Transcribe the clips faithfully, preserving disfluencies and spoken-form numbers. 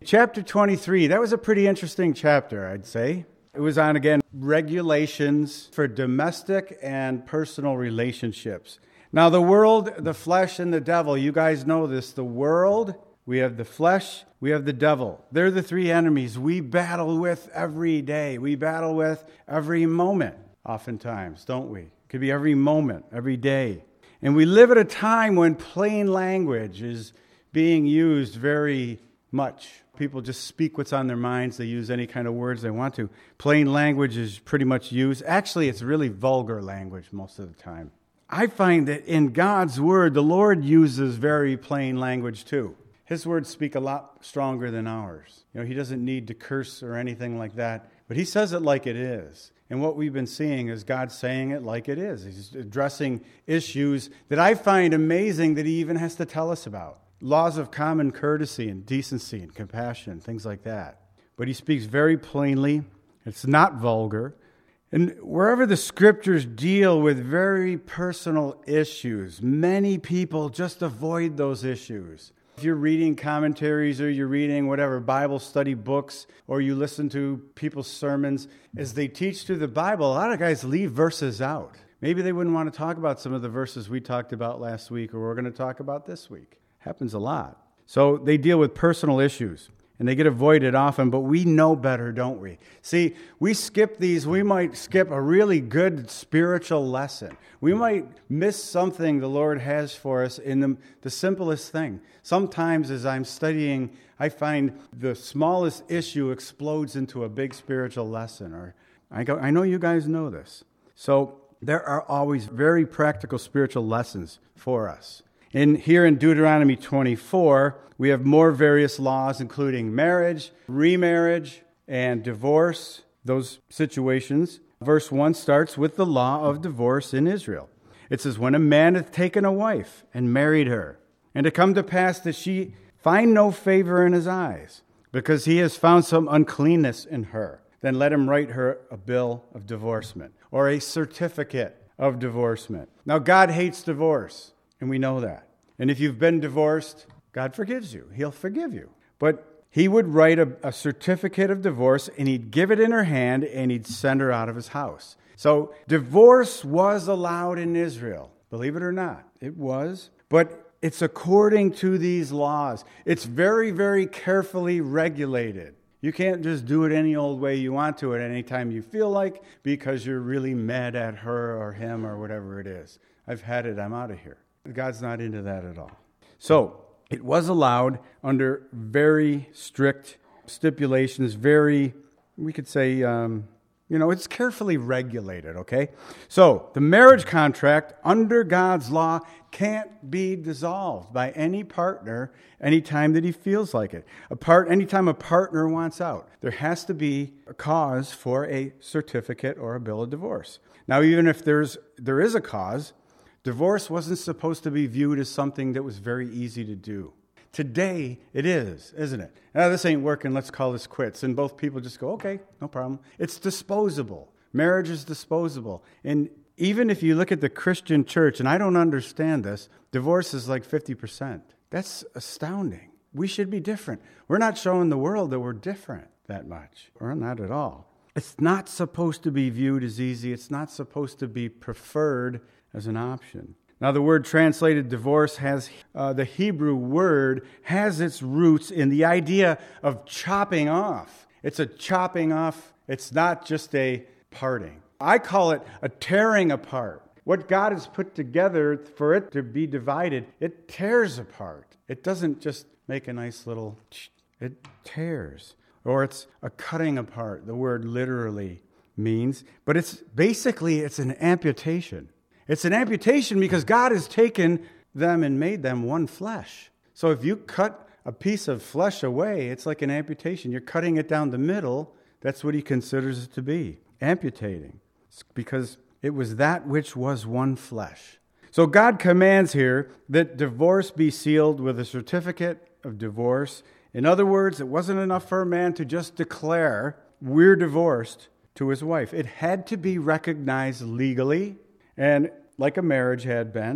Chapter twenty-three, that was a pretty interesting chapter, I'd say. It was on, again, regulations for domestic and personal relationships. Now, the world, the flesh, and the devil, you guys know this. The world, we have the flesh, we have the devil. They're the three enemies we battle with every day. We battle with every moment, oftentimes, don't we? It could be every moment, every day. And we live at a time when plain language is being used very much. People just speak what's on their minds. They use any kind of words they want to. Plain language is pretty much used. Actually, it's really vulgar language most of the time. I find that in God's Word, the Lord uses very plain language too. His words speak a lot stronger than ours. You know, He doesn't need to curse or anything like that, but He says it like it is. And what we've been seeing is God saying it like it is. He's addressing issues that I find amazing that He even has to tell us about. Laws of common courtesy and decency and compassion, things like that. But He speaks very plainly. It's not vulgar. And wherever the Scriptures deal with very personal issues, many people just avoid those issues. If you're reading commentaries or you're reading whatever, Bible study books, or you listen to people's sermons, as they teach through the Bible, a lot of guys leave verses out. Maybe they wouldn't want to talk about some of the verses we talked about last week or we're going to talk about this week. Happens a lot. So they deal with personal issues, and they get avoided often, but we know better, don't we? See, we skip these. We might skip a really good spiritual lesson. We might miss something the Lord has for us in the, the simplest thing. Sometimes as I'm studying, I find the smallest issue explodes into a big spiritual lesson. Or I, go, I know you guys know this. So there are always very practical spiritual lessons for us. And here in Deuteronomy twenty-four, we have more various laws, including marriage, remarriage, and divorce, those situations. Verse one starts with the law of divorce in Israel. It says, when a man hath taken a wife and married her, and it come to pass that she find no favor in his eyes, because he has found some uncleanness in her, then let him write her a bill of divorcement, or a certificate of divorcement. Now, God hates divorce. And we know that. And if you've been divorced, God forgives you. He'll forgive you. But He would write a, a certificate of divorce, and He'd give it in her hand, and He'd send her out of His house. So divorce was allowed in Israel. Believe it or not, it was. But it's according to these laws. It's very, very carefully regulated. You can't just do it any old way you want to at any time you feel like because you're really mad at her or him or whatever it is. I've had it. I'm out of here. God's not into that at all. So it was allowed under very strict stipulations, very, we could say, um, you know, it's carefully regulated, okay? So the marriage contract under God's law can't be dissolved by any partner anytime that he feels like it. A part, anytime a partner wants out, there has to be a cause for a certificate or a bill of divorce. Now, even if there's there is a cause, divorce wasn't supposed to be viewed as something that was very easy to do. Today, it is, isn't it? Now, this ain't working, let's call this quits. And both people just go, okay, no problem. It's disposable. Marriage is disposable. And even if you look at the Christian church, and I don't understand this, divorce is like fifty percent. That's astounding. We should be different. We're not showing the world that we're different that much. We're not at all. It's not supposed to be viewed as easy. It's not supposed to be preferred as an option. Now, the word translated divorce has, uh, the Hebrew word has its roots in the idea of chopping off. It's a chopping off. It's not just a parting. I call it a tearing apart. What God has put together for it to be divided, it tears apart. It doesn't just make a nice little, it tears. Or it's a cutting apart, the word literally means. But it's basically, it's an amputation. It's an amputation because God has taken them and made them one flesh. So if you cut a piece of flesh away, it's like an amputation. You're cutting it down the middle. That's what he considers it to be, amputating. It's because it was that which was one flesh. So God commands here that divorce be sealed with a certificate of divorce. In other words, it wasn't enough for a man to just declare, we're divorced, to his wife. It had to be recognized legally, and like a marriage had been.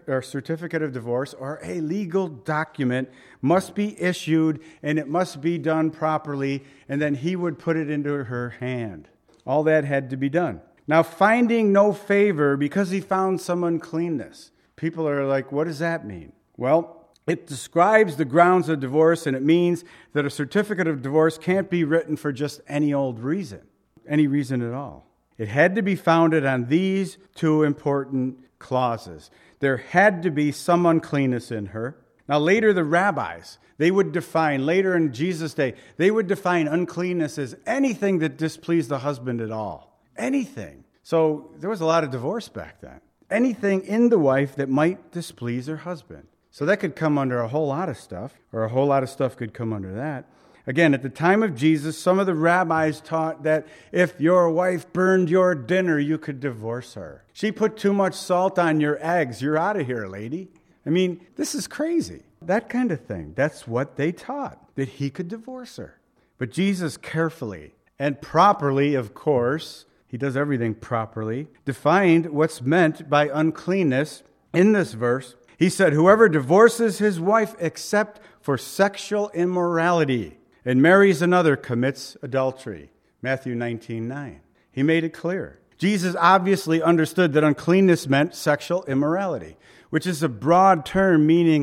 or certificate of divorce or a legal document must be issued, and it must be done properly, and then he would put it into her hand. All that had to be done. Now, finding no favor because he found some uncleanness. People are like, what does that mean? Well, it describes the grounds of divorce, and it means that a certificate of divorce can't be written for just any old reason, any reason at all. It had to be founded on these two important clauses. There had to be some uncleanness in her. Now, later the rabbis, they would define, later in Jesus' day, they would define uncleanness as anything that displeased the husband at all. Anything. So there was a lot of divorce back then. Anything in the wife that might displease her husband. So that could come under a whole lot of stuff, or a whole lot of stuff could come under that. Again, at the time of Jesus, some of the rabbis taught that if your wife burned your dinner, you could divorce her. She put too much salt on your eggs. You're out of here, lady. I mean, this is crazy. That kind of thing. That's what they taught, that he could divorce her. But Jesus carefully and properly, of course, he does everything properly, defined what's meant by uncleanness in this verse. He said, whoever divorces his wife except for sexual immorality and marries another commits adultery. Matthew nineteen nine. He made it clear. Jesus obviously understood that uncleanness meant sexual immorality, which is a broad term meaning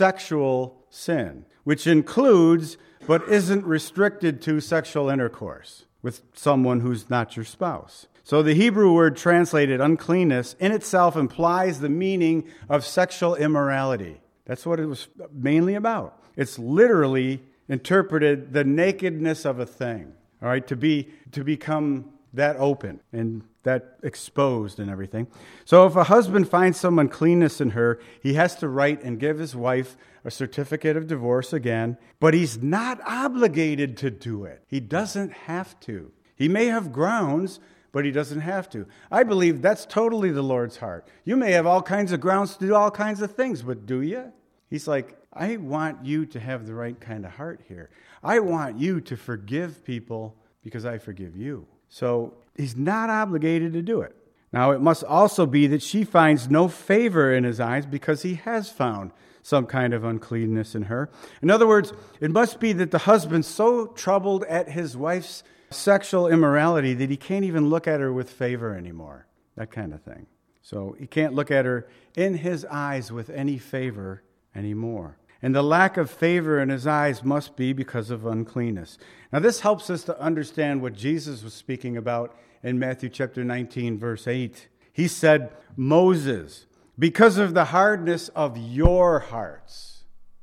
sexual sin, which includes but isn't restricted to sexual intercourse with someone who's not your spouse. So the Hebrew word translated uncleanness in itself implies the meaning of sexual immorality. That's what it was mainly about. It's literally interpreted the nakedness of a thing, all right, to be to become that open and that exposed and everything. So if a husband finds some uncleanness in her, he has to write and give his wife a certificate of divorce again, but he's not obligated to do it. He doesn't have to. He may have grounds, but he doesn't have to. I believe that's totally the Lord's heart. You may have all kinds of grounds to do all kinds of things, but do you? He's like, I want you to have the right kind of heart here. I want you to forgive people because I forgive you. So he's not obligated to do it. Now, it must also be that she finds no favor in his eyes because he has found some kind of uncleanness in her. In other words, it must be that the husband's so troubled at his wife's sexual immorality that he can't even look at her with favor anymore. That kind of thing. So he can't look at her in his eyes with any favor anymore. And the lack of favor in his eyes must be because of uncleanness. Now, this helps us to understand what Jesus was speaking about in Matthew chapter nineteen, verse eight. He said, Moses, because of the hardness of your hearts,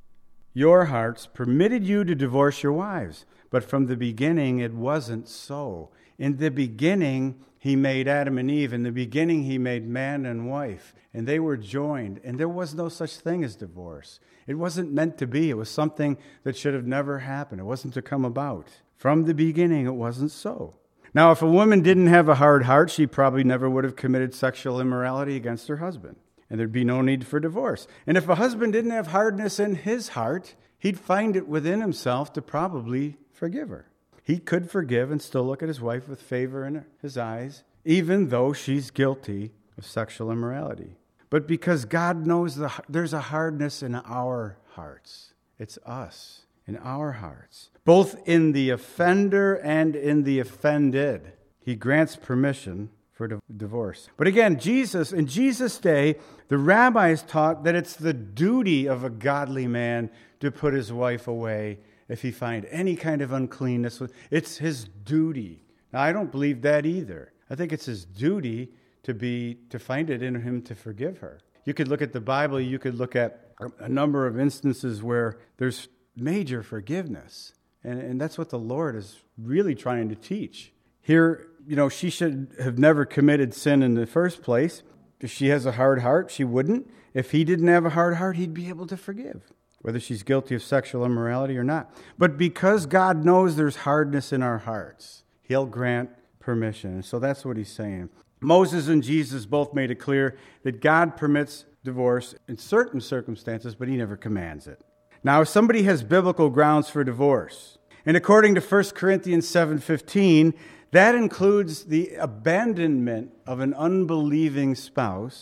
your hearts permitted you to divorce your wives. But from the beginning, it wasn't so. In the beginning, he made Adam and Eve. In the beginning, he made man and wife. And they were joined. And there was no such thing as divorce. It wasn't meant to be. It was something that should have never happened. It wasn't to come about. From the beginning, it wasn't so. Now, if a woman didn't have a hard heart, she probably never would have committed sexual immorality against her husband. And there'd be no need for divorce. And if a husband didn't have hardness in his heart, he'd find it within himself to probably forgive her. He could forgive and still look at his wife with favor in his eyes, even though she's guilty of sexual immorality. But because God knows the, there's a hardness in our hearts. It's us, in our hearts. Both in the offender and in the offended. He grants permission for divorce. But again, Jesus, in Jesus' day, the rabbis taught that it's the duty of a godly man to put his wife away if he find any kind of uncleanness. It's his duty. Now, I don't believe that either. I think it's his duty to be to find it in him to forgive her. You could look at the Bible, you could look at a number of instances where there's major forgiveness. And, and that's what the Lord is really trying to teach. Here, you know, she should have never committed sin in the first place. If she has a hard heart, she wouldn't. If he didn't have a hard heart, he'd be able to forgive, whether she's guilty of sexual immorality or not. But because God knows there's hardness in our hearts, he'll grant permission. And so that's what he's saying. Moses and Jesus both made it clear that God permits divorce in certain circumstances, but he never commands it. Now, if somebody has biblical grounds for divorce, and according to First Corinthians seven fifteen, that includes the abandonment of an unbelieving spouse,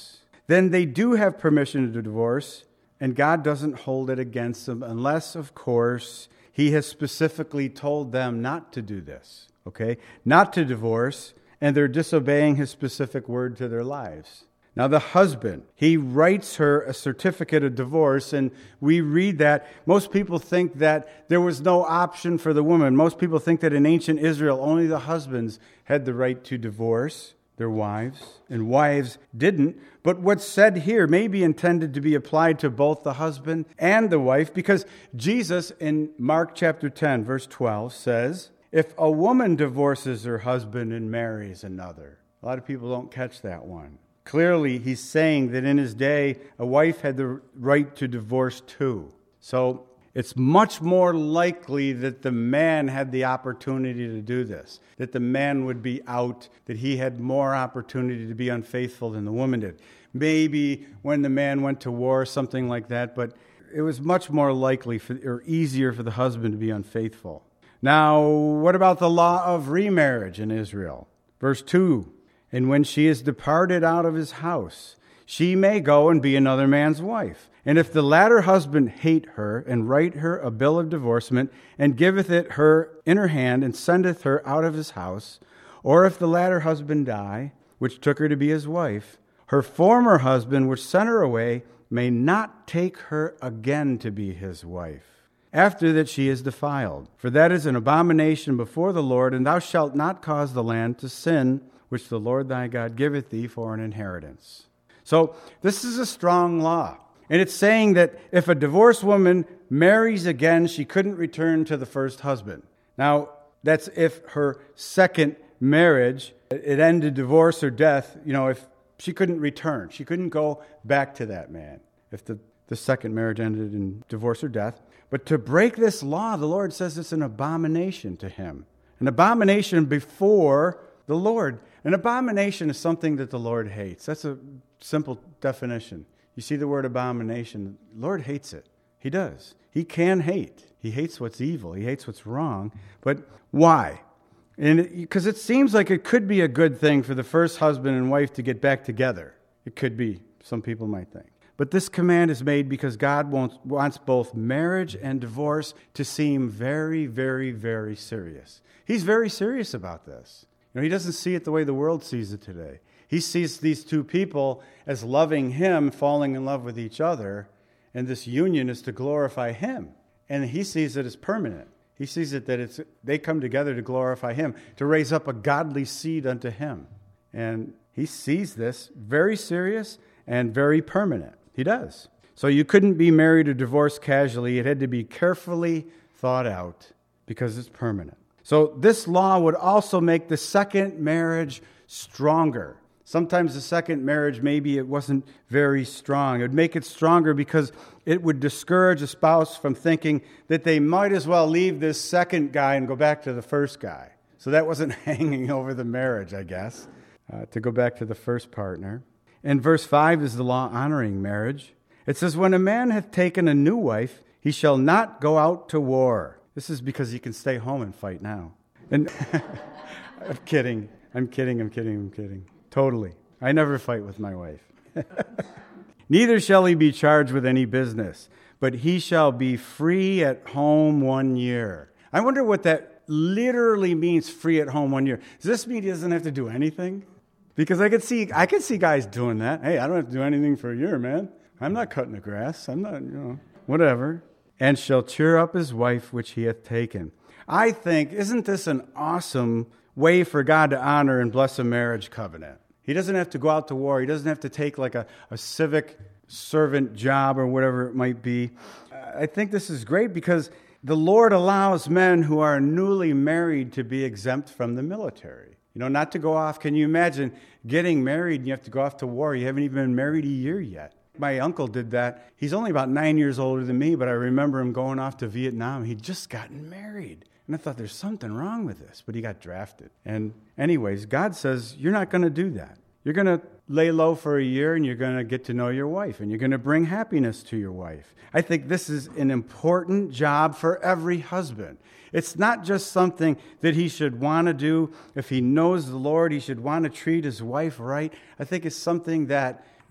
then they do have permission to divorce, and God doesn't hold it against them unless, of course, he has specifically told them not to do this, okay? Not to divorce, and they're disobeying his specific word to their lives. Now, the husband, he writes her a certificate of divorce, and we read that. Most people think that there was no option for the woman. Most people think that in ancient Israel, only the husbands had the right to divorce their wives, and wives didn't. But what's said here may be intended to be applied to both the husband and the wife, because Jesus in Mark chapter ten, verse twelve says, if a woman divorces her husband and marries another. A lot of people don't catch that one. Clearly, he's saying that in his day, a wife had the right to divorce too. So it's much more likely that the man had the opportunity to do this, that the man would be out, that he had more opportunity to be unfaithful than the woman did. Maybe when the man went to war, something like that, but it was much more likely for, or easier for the husband to be unfaithful. Now, what about the law of remarriage in Israel? Verse two, and when she is departed out of his house, she may go and be another man's wife. And if the latter husband hate her, and write her a bill of divorcement, and giveth it her in her hand, and sendeth her out of his house, or if the latter husband die, which took her to be his wife, her former husband, which sent her away, may not take her again to be his wife, after that she is defiled. For that is an abomination before the Lord, and thou shalt not cause the land to sin, which the Lord thy God giveth thee for an inheritance. So this is a strong law. And it's saying that if a divorced woman marries again, she couldn't return to the first husband. Now, that's if her second marriage, it ended divorce or death, you know, if she couldn't return. She couldn't go back to that man if the, the second marriage ended in divorce or death. But to break this law, the Lord says it's an abomination to him. An abomination before the Lord. An abomination is something that the Lord hates. That's a simple definition. You see the word abomination. The Lord hates it. He does. He can hate. He hates what's evil. He hates what's wrong. But why? And because it, it seems like it could be a good thing for the first husband and wife to get back together. It could be. Some people might think. But this command is made because God wants, wants both marriage and divorce to seem very, very, very serious. He's very serious about this. You know, he doesn't see it the way the world sees it today. He sees these two people as loving him, falling in love with each other, and this union is to glorify him. And he sees it as permanent. He sees it that it's they come together to glorify him, to raise up a godly seed unto him. And he sees this very serious and very permanent. He does. So you couldn't be married or divorced casually. It had to be carefully thought out because it's permanent. So this law would also make the second marriage stronger. Sometimes the second marriage, maybe it wasn't very strong. It would make it stronger because it would discourage a spouse from thinking that they might as well leave this second guy and go back to the first guy. So that wasn't hanging over the marriage, I guess, uh, to go back to the first partner. And verse five is the law honoring marriage. It says, when a man hath taken a new wife, he shall not go out to war. This is because he can stay home and fight now. And I'm kidding. I'm kidding. I'm kidding. I'm kidding. Totally. I never fight with my wife. Neither shall he be charged with any business, but he shall be free at home one year. I wonder what that literally means, free at home one year. Does this mean he doesn't have to do anything? Because I could see I could see guys doing that. Hey, I don't have to do anything for a year, man. I'm not cutting the grass. I'm not, you know, whatever. And shall cheer up his wife which he hath taken. I think, isn't this an awesome way for God to honor and bless a marriage covenant? He doesn't have to go out to war. He doesn't have to take like a, a civic servant job or whatever it might be. I think this is great because the Lord allows men who are newly married to be exempt from the military. You know, not to go off. Can you imagine getting married and you have to go off to war? You haven't even been married a year yet. My uncle did that. He's only about nine years older than me, but I remember him going off to Vietnam. He'd just gotten married. And I thought, there's something wrong with this. But he got drafted. And anyways, God says, you're not going to do that. You're going to lay low for a year and you're going to get to know your wife. And you're going to bring happiness to your wife. I think this is an important job for every husband. It's not just something that he should want to do. If he knows the Lord, he should want to treat his wife right. I think it's something that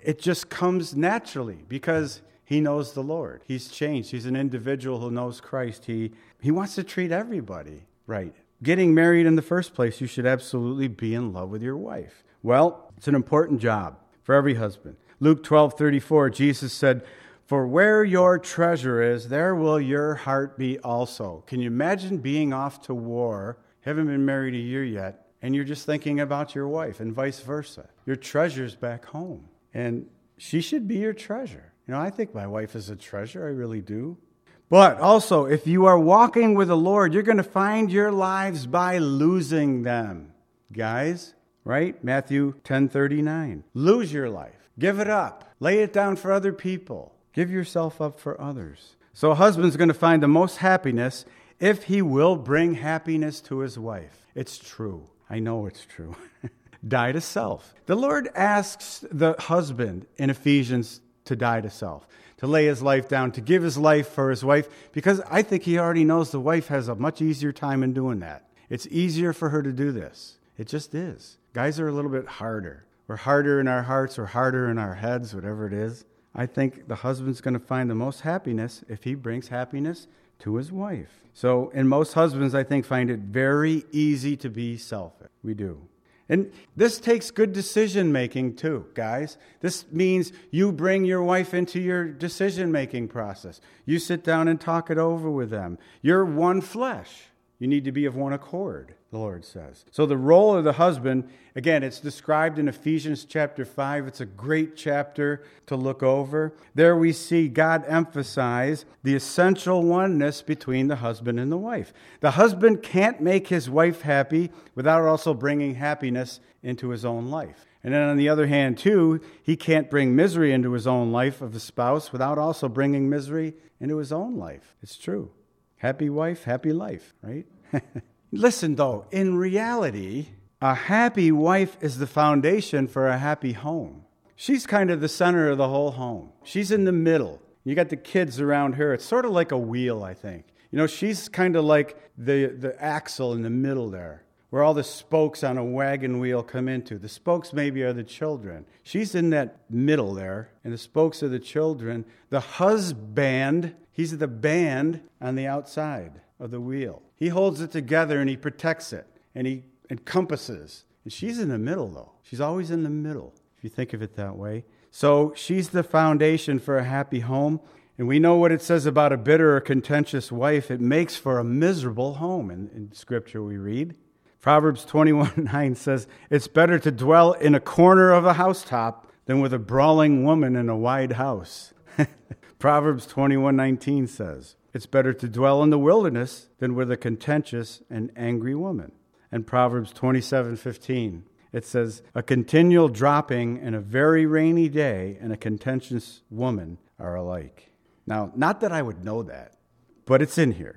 It just comes naturally because he knows the Lord. He's changed. He's an individual who knows Christ. He, he wants to treat everybody right. Getting married in the first place, you should absolutely be in love with your wife. Well, it's an important job for every husband. Luke twelve thirty-four, Jesus said, "For where your treasure is, there will your heart be also." Can you imagine being off to war, haven't been married a year yet, and you're just thinking about your wife and vice versa? Your treasure's back home, and she should be your treasure. You know, I think my wife is a treasure. I really do. But also, if you are walking with the Lord, you're going to find your lives by losing them. Guys, right? Matthew ten thirty-nine. Lose your life. Give it up. Lay it down for other people. Give yourself up for others. So a husband's going to find the most happiness if he will bring happiness to his wife. It's true. I know it's true. Die to self. The Lord asks the husband in Ephesians to die to self, to lay his life down, to give his life for his wife, because I think he already knows the wife has a much easier time in doing that. It's easier for her to do this. It just is. Guys are a little bit harder. We're harder in our hearts or harder in our heads, whatever it is. I think the husband's going to find the most happiness if he brings happiness to his wife. So, and most husbands, I think, find it very easy to be selfish. We do. And this takes good decision-making too, guys. This means you bring your wife into your decision-making process. You sit down and talk it over with them. You're one flesh. You need to be of one accord, the Lord says. So the role of the husband, again, it's described in Ephesians chapter five. It's a great chapter to look over. There we see God emphasize the essential oneness between the husband and the wife. The husband can't make his wife happy without also bringing happiness into his own life. And then on the other hand, too, he can't bring misery into his own life of the spouse without also bringing misery into his own life. It's true. Happy wife, happy life, right? Listen, though, in reality, a happy wife is the foundation for a happy home. She's kind of the center of the whole home. She's in the middle. You got the kids around her. It's sort of like a wheel, I think. You know, she's kind of like the, the axle in the middle there, where all the spokes on a wagon wheel come into. The spokes maybe are the children. She's in that middle there, and the spokes are the children. The husband, he's the band on the outside of the wheel. He holds it together and he protects it and he encompasses. And she's in the middle, though. She's always in the middle, if you think of it that way. So she's the foundation for a happy home. And we know what it says about a bitter or contentious wife. It makes for a miserable home in, in Scripture we read. Proverbs twenty-one nine says, "It's better to dwell in a corner of a housetop than with a brawling woman in a wide house." Proverbs twenty-one nineteen says, "It's better to dwell in the wilderness than with a contentious and angry woman." And Proverbs twenty-seven fifteen, it says, "A continual dropping and a very rainy day and a contentious woman are alike." Now, not that I would know that, but it's in here.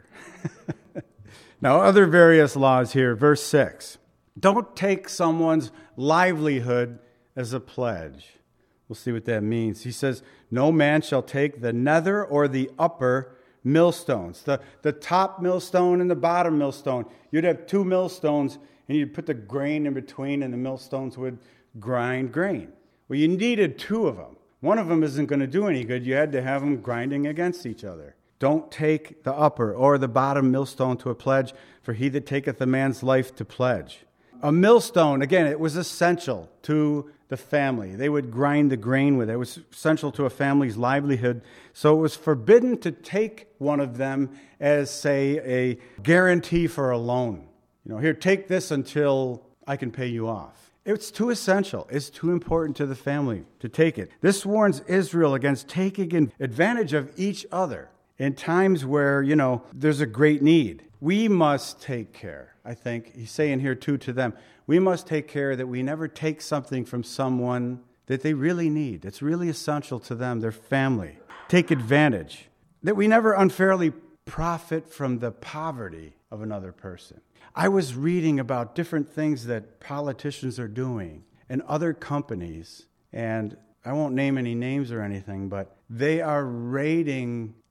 Now, other various laws here. Verse six, don't take someone's livelihood as a pledge. We'll see what that means. He says, no man shall take the nether or the upper millstones. The, the top millstone and the bottom millstone. You'd have two millstones, and you'd put the grain in between, and the millstones would grind grain. Well, you needed two of them. One of them isn't going to do any good. You had to have them grinding against each other. Don't take the upper or the bottom millstone to a pledge, for he that taketh a man's life to pledge. A millstone, again, it was essential to the family. They would grind the grain with it. It was essential to a family's livelihood. So it was forbidden to take one of them as, say, a guarantee for a loan. You know, here, take this until I can pay you off. It's too essential. It's too important to the family to take it. This warns Israel against taking advantage of each other in times where, you know, there's a great need. We must take care. I think he's saying here too to them, we must take care that we never take something from someone that they really need. It's really essential to them, their family. Take advantage. That we never unfairly profit from the poverty of another person. I was reading about different things that politicians are doing and other companies, and I won't name any names or anything, but they are raiding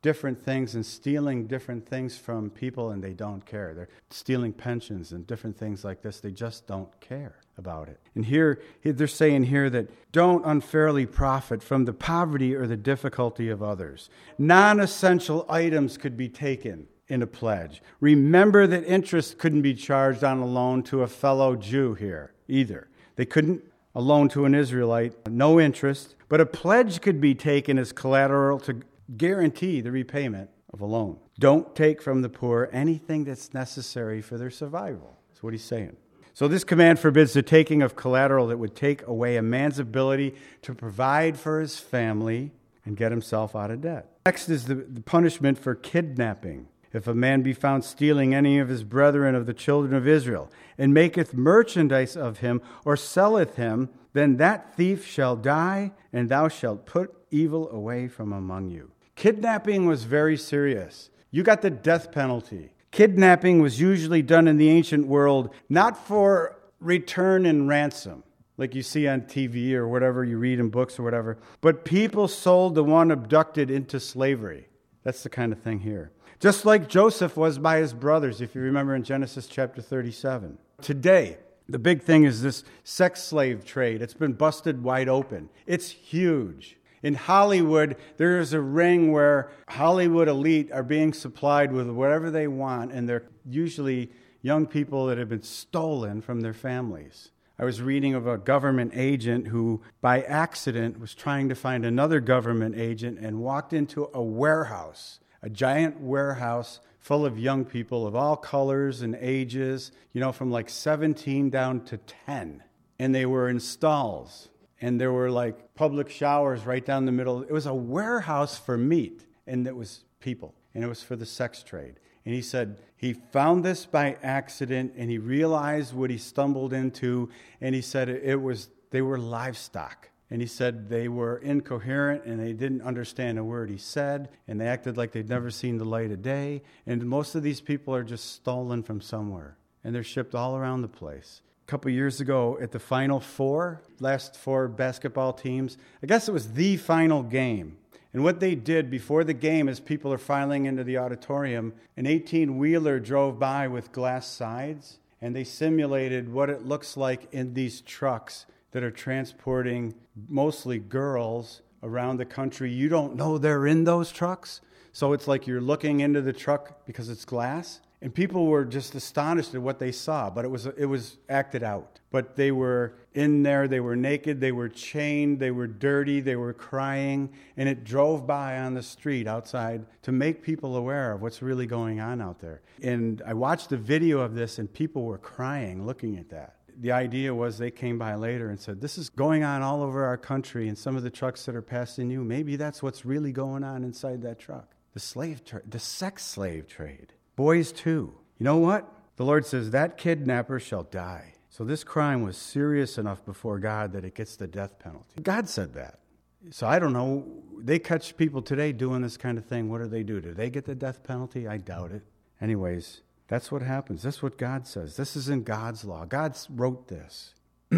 different things and stealing different things from people, and they don't care. They're stealing pensions and different things like this. They just don't care about it. And here, they're saying here that don't unfairly profit from the poverty or the difficulty of others. Non-essential items could be taken in a pledge. Remember that interest couldn't be charged on a loan to a fellow Jew here either. They couldn't a loan to an Israelite, no interest, but a pledge could be taken as collateral to guarantee the repayment of a loan. Don't take from the poor anything that's necessary for their survival. That's what he's saying. So this command forbids the taking of collateral that would take away a man's ability to provide for his family and get himself out of debt. Next is the, the punishment for kidnapping. If a man be found stealing any of his brethren of the children of Israel, and maketh merchandise of him, or selleth him, then that thief shall die, and thou shalt put evil away from among you. Kidnapping was very serious. You got the death penalty. Kidnapping was usually done in the ancient world, not for return and ransom, like you see on T V or whatever you read in books or whatever, but people sold the one abducted into slavery. That's the kind of thing here. Just like Joseph was by his brothers, if you remember in Genesis chapter thirty-seven. Today, the big thing is this sex slave trade. It's been busted wide open. It's huge. In Hollywood, there is a ring where Hollywood elite are being supplied with whatever they want, and they're usually young people that have been stolen from their families. I was reading of a government agent who, by accident, was trying to find another government agent and walked into a warehouse, a giant warehouse full of young people of all colors and ages, you know, from like seventeen down to ten. And they were in stalls. And there were like public showers right down the middle. It was a warehouse for meat, and it was people, and it was for the sex trade. And he said he found this by accident, and he realized what he stumbled into, and he said it was they were livestock. And he said they were incoherent, and they didn't understand a word he said, and they acted like they'd never seen the light of day. And most of these people are just stolen from somewhere, and they're shipped all around the place. A couple years ago at the Final Four, last four basketball teams, I guess it was the final game. And what they did before the game, as people are filing into the auditorium, an eighteen-wheeler drove by with glass sides, and they simulated what it looks like in these trucks that are transporting mostly girls around the country. You don't know they're in those trucks, so it's like you're looking into the truck because it's glass. And people were just astonished at what they saw, but it was it was acted out. But they were in there, they were naked, they were chained, they were dirty, they were crying, and it drove by on the street outside to make people aware of what's really going on out there. And I watched the video of this, and people were crying looking at that. The idea was they came by later and said, this is going on all over our country, and some of the trucks that are passing you, maybe that's what's really going on inside that truck. The slave trade, the sex slave trade. Boys too. You know what? The Lord says that kidnapper shall die. So this crime was serious enough before God that it gets the death penalty. God said that. So I don't know. They catch people today doing this kind of thing. What do they do? Do they get the death penalty? I doubt it. Anyways, that's what happens. That's what God says. This is in God's law. God wrote this.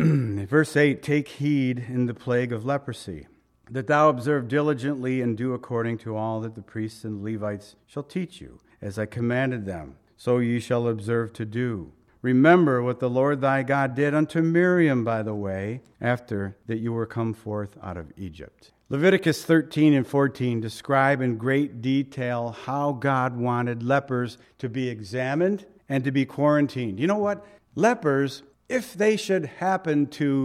Verse eight, take heed in the plague of leprosy, that thou observe diligently and do according to all that the priests and Levites shall teach you. As I commanded them, so ye shall observe to do. Remember what the Lord thy God did unto Miriam by the way, after that you were come forth out of Egypt. Leviticus thirteen and fourteen describe in great detail how God wanted lepers to be examined and to be quarantined. You know what? Lepers, if they should happen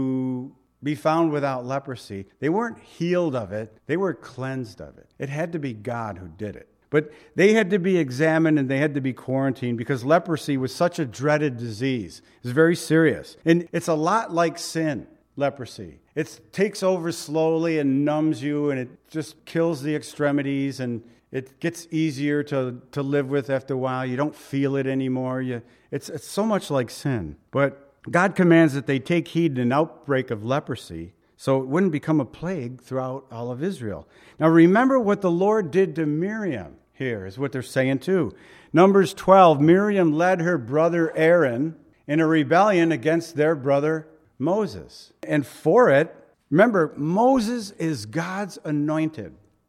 to be found without leprosy, they weren't healed of it, they were cleansed of it. It had to be God who did it. But they had to be examined and they had to be quarantined because leprosy was such a dreaded disease. It was very serious. And it's a lot like sin, leprosy. It takes over slowly and numbs you, and it just kills the extremities, and it gets easier to, to live with after a while. You don't feel it anymore. You, it's, it's so much like sin. But God commands that they take heed in an outbreak of leprosy, so it wouldn't become a plague throughout all of Israel. Now remember what the Lord did to Miriam. Here is what they're saying too. Numbers twelve, Miriam led her brother Aaron in a rebellion against their brother Moses. And for it, remember, Moses is God's anointed.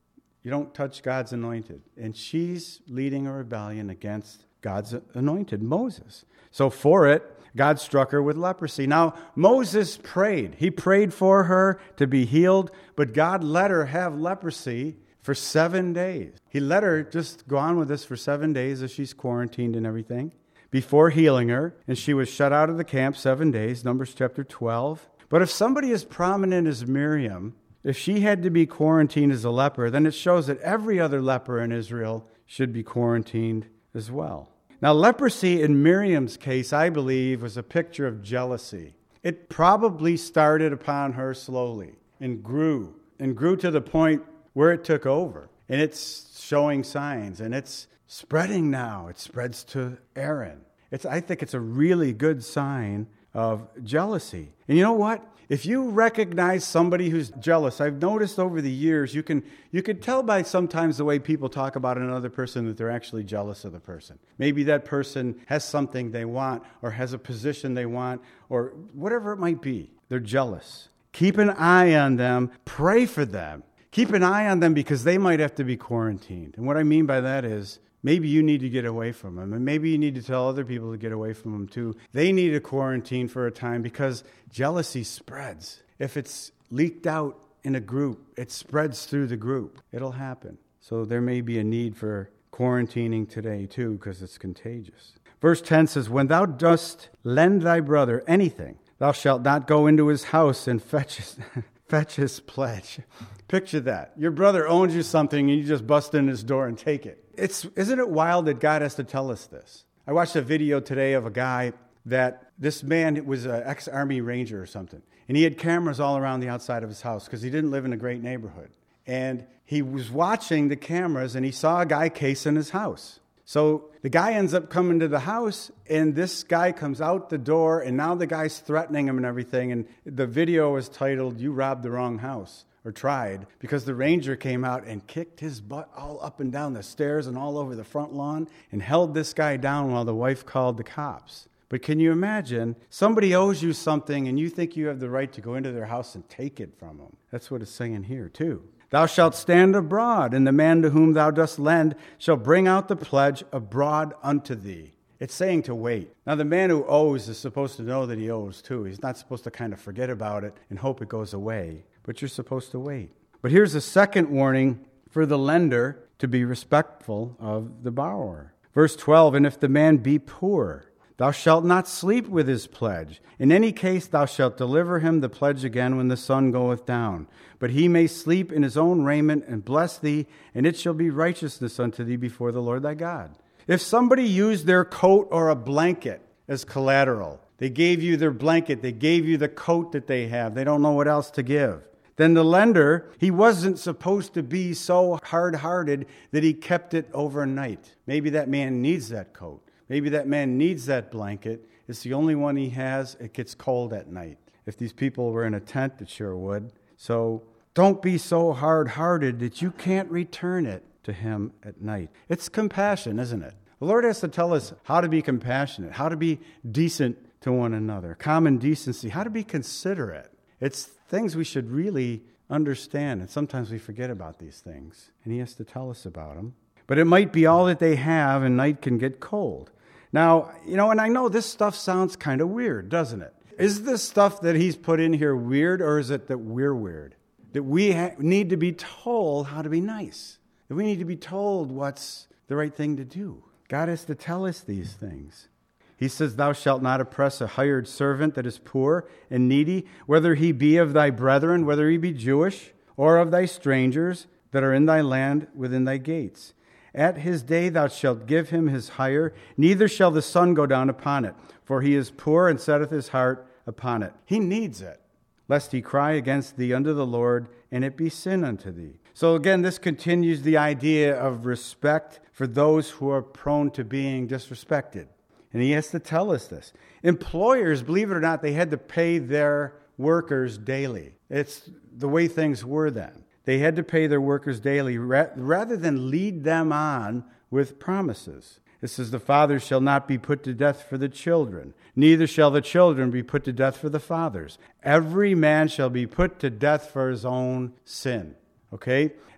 You don't touch God's anointed. And she's leading a rebellion against God's anointed, Moses. So for it, God struck her with leprosy. Now, Moses prayed. He prayed for her to be healed, but God let her have leprosy for seven days. He let her just go on with this for seven days as she's quarantined and everything before healing her. And she was shut out of the camp seven days, Numbers chapter twelve. But if somebody as prominent as Miriam, if she had to be quarantined as a leper, then it shows that every other leper in Israel should be quarantined as well. Now, leprosy in Miriam's case, I believe, was a picture of jealousy. It probably started upon her slowly and grew and grew to the point where it took over. And it's showing signs, and it's spreading now. It spreads to Aaron. It's, I think it's a really good sign of jealousy. And you know what? If you recognize somebody who's jealous, I've noticed over the years, you can you can tell by sometimes the way people talk about another person that they're actually jealous of the person. Maybe that person has something they want or has a position they want or whatever it might be. They're jealous. Keep an eye on them. Pray for them. Keep an eye on them because they might have to be quarantined. And what I mean by that is maybe you need to get away from them. And maybe you need to tell other people to get away from them too. They need a quarantine for a time because jealousy spreads. If it's leaked out in a group, it spreads through the group. It'll happen. So there may be a need for quarantining today too because it's contagious. Verse ten says, when thou dost lend thy brother anything, thou shalt not go into his house and fetch his, fetch his pledge. Picture that. Your brother owns you something and you just bust in his door and take it. It's, isn't it wild that God has to tell us this? I watched a video today of a guy that this man was an ex-Army Ranger or something. And he had cameras all around the outside of his house because he didn't live in a great neighborhood. And he was watching the cameras and he saw a guy casing his house. So the guy ends up coming to the house and this guy comes out the door and now the guy's threatening him and everything. And the video was titled, "You Robbed the Wrong House." Or tried, because the ranger came out and kicked his butt all up and down the stairs and all over the front lawn and held this guy down while the wife called the cops. But can you imagine, somebody owes you something and you think you have the right to go into their house and take it from them? That's what it's saying here too. Thou shalt stand abroad, and the man to whom thou dost lend shall bring out the pledge abroad unto thee. It's saying to wait. Now, the man who owes is supposed to know that he owes too. He's not supposed to kind of forget about it and hope it goes away. But you're supposed to wait. But here's a second warning for the lender to be respectful of the borrower. Verse twelve, and if the man be poor, thou shalt not sleep with his pledge. In any case, thou shalt deliver him the pledge again when the sun goeth down. But he may sleep in his own raiment and bless thee, and it shall be righteousness unto thee before the Lord thy God. If somebody used their coat or a blanket as collateral, they gave you their blanket, they gave you the coat that they have, they don't know what else to give. Then the lender, he wasn't supposed to be so hard-hearted that he kept it overnight. Maybe that man needs that coat. Maybe that man needs that blanket. It's the only one he has. It gets cold at night. If these people were in a tent, it sure would. So don't be so hard-hearted that you can't return it to him at night. It's compassion, isn't it? The Lord has to tell us how to be compassionate, how to be decent to one another, common decency, how to be considerate. It's things we should really understand, and sometimes we forget about these things, and he has to tell us about them. But it might be all that they have, and night can get cold. Now, you know, and I know this stuff sounds kind of weird, doesn't it? Is this stuff that he's put in here weird, or is it that we're weird? That we ha- need to be told how to be nice. That we need to be told what's the right thing to do. God has to tell us these things. He says, thou shalt not oppress a hired servant that is poor and needy, whether he be of thy brethren, whether he be Jewish, or of thy strangers that are in thy land within thy gates. At his day thou shalt give him his hire, neither shall the sun go down upon it, for he is poor and setteth his heart upon it. He needs it, lest he cry against thee unto the Lord, and it be sin unto thee. So again, this continues the idea of respect for those who are prone to being disrespected. And he has to tell us this. Employers, believe it or not, they had to pay their workers daily. It's the way things were then. They had to pay their workers daily rather than lead them on with promises. It says, the fathers shall not be put to death for the children, neither shall the children be put to death for the fathers. Every man shall be put to death for his own sin. Okay?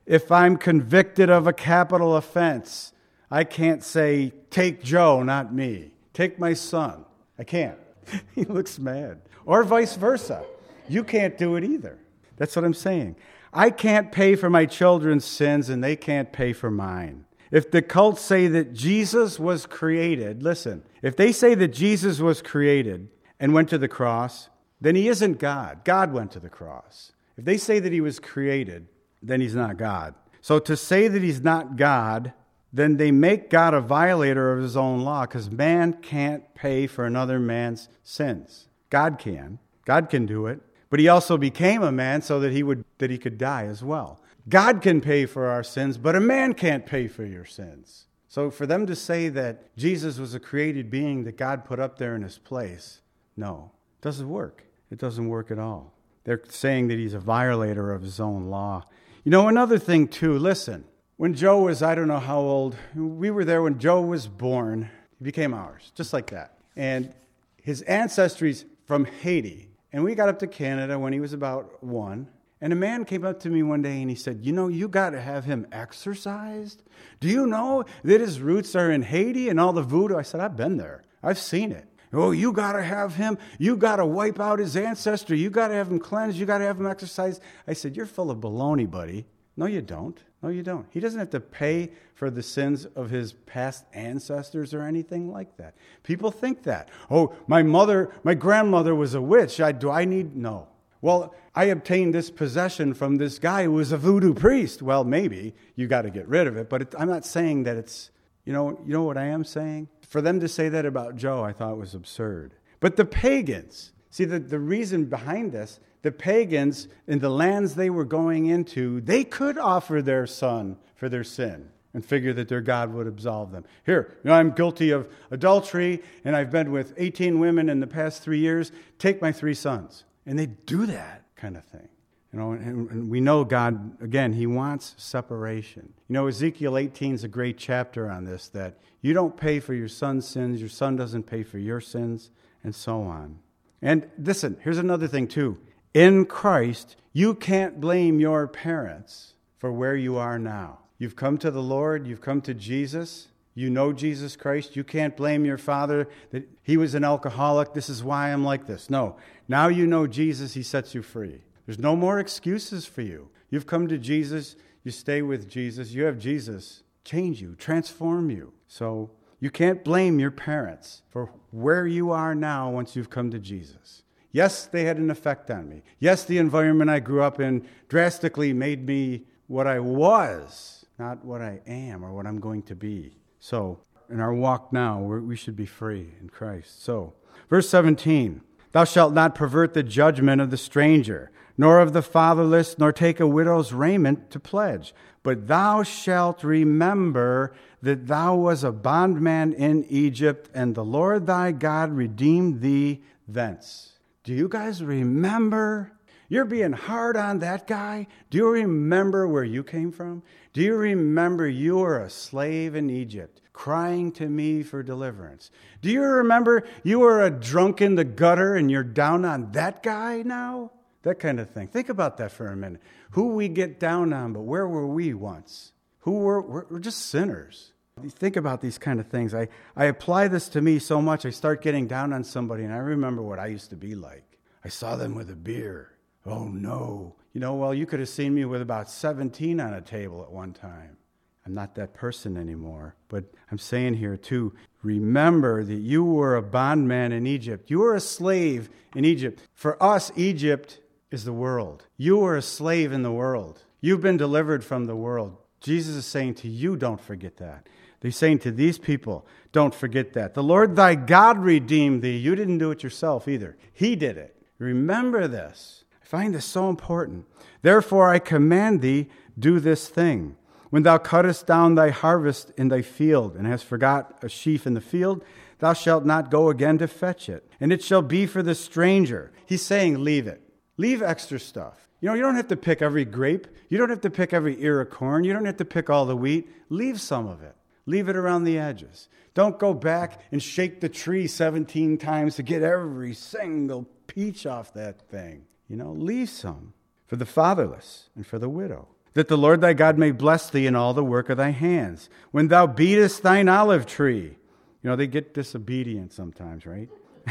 If I'm convicted of a capital offense, I can't say, take Joe, not me. Take my son. I can't. He looks mad. Or vice versa. You can't do it either. That's what I'm saying. I can't pay for my children's sins, and they can't pay for mine. If the cults say that Jesus was created, listen, if they say that Jesus was created and went to the cross, then he isn't God. God went to the cross. If they say that he was created, then he's not God. So to say that he's not God, then they make God a violator of his own law, because man can't pay for another man's sins. God can. God can do it. But he also became a man so that he would that he could die as well. God can pay for our sins, but a man can't pay for your sins. So for them to say that Jesus was a created being that God put up there in his place, no, it doesn't work. It doesn't work at all. They're saying that he's a violator of his own law. You know, another thing too, listen, when Joe was, I don't know how old, we were there when Joe was born, he became ours, just like that. And his ancestry's from Haiti. And we got up to Canada when he was about one. And a man came up to me one day and he said, you know, you got to have him exorcised. Do you know that his roots are in Haiti and all the voodoo? I said, I've been there. I've seen it. Oh, you got to have him. You got to wipe out his ancestry. You got to have him cleansed. You got to have him exorcised. I said, you're full of baloney, buddy. No, you don't. No, you don't. He doesn't have to pay for the sins of his past ancestors or anything like that. People think that. Oh, my mother, my grandmother was a witch. I, do I need? No. Well, I obtained this possession from this guy who was a voodoo priest. Well, maybe you got to get rid of it, but it, I'm not saying that it's, you know, you know what I am saying? For them to say that about Joe, I thought was absurd. But the pagans, see, the, the reason behind this, the pagans in the lands they were going into, they could offer their son for their sin and figure that their God would absolve them. Here, you know, I'm guilty of adultery, and I've been with eighteen women in the past three years. Take my three sons. And they do that kind of thing. You know, and, and we know God, again, he wants separation. You know, Ezekiel eighteen is a great chapter on this, that you don't pay for your son's sins, your son doesn't pay for your sins, and so on. And listen, here's another thing too. In Christ, you can't blame your parents for where you are now. You've come to the Lord, you've come to Jesus, you know Jesus Christ. You can't blame your father that he was an alcoholic. This is why I'm like this. No. Now you know Jesus. He sets you free. There's no more excuses for you. You've come to Jesus. You stay with Jesus. You have Jesus change you, transform you. So you can't blame your parents for where you are now once you've come to Jesus. Yes, they had an effect on me. Yes, the environment I grew up in drastically made me what I was, not what I am or what I'm going to be. So, in our walk now, we're, we should be free in Christ. So, verse seventeen, thou shalt not pervert the judgment of the stranger, nor of the fatherless, nor take a widow's raiment to pledge. But thou shalt remember that thou was a bondman in Egypt, and the Lord thy God redeemed thee thence. Do you guys remember? You're being hard on that guy. Do you remember where you came from? Do you remember you were a slave in Egypt, crying to me for deliverance? Do you remember you were a drunk in the gutter and you're down on that guy now? That kind of thing. Think about that for a minute. Who we get down on, but where were we once? Who were, we're, we're just sinners. You think about these kind of things. I, I apply this to me so much, I start getting down on somebody, and I remember what I used to be like. I saw them with a beer. Oh, no. You know, well, you could have seen me with about seventeen on a table at one time. I'm not that person anymore. But I'm saying here, too, remember that you were a bondman in Egypt. You were a slave in Egypt. For us, Egypt is the world. You were a slave in the world. You've been delivered from the world. Jesus is saying to you, don't forget that. He's saying to these people, don't forget that. The Lord thy God redeemed thee. You didn't do it yourself either. He did it. Remember this. I find this so important. Therefore I command thee, do this thing. When thou cuttest down thy harvest in thy field, and hast forgot a sheaf in the field, thou shalt not go again to fetch it. And it shall be for the stranger. He's saying, leave it. Leave extra stuff. You know, you don't have to pick every grape. You don't have to pick every ear of corn. You don't have to pick all the wheat. Leave some of it. Leave it around the edges. Don't go back and shake the tree seventeen times to get every single peach off that thing. You know, leave some for the fatherless and for the widow. that the Lord thy God may bless thee in all the work of thy hands. When thou beatest thine olive tree, you know, they get disobedient sometimes, right?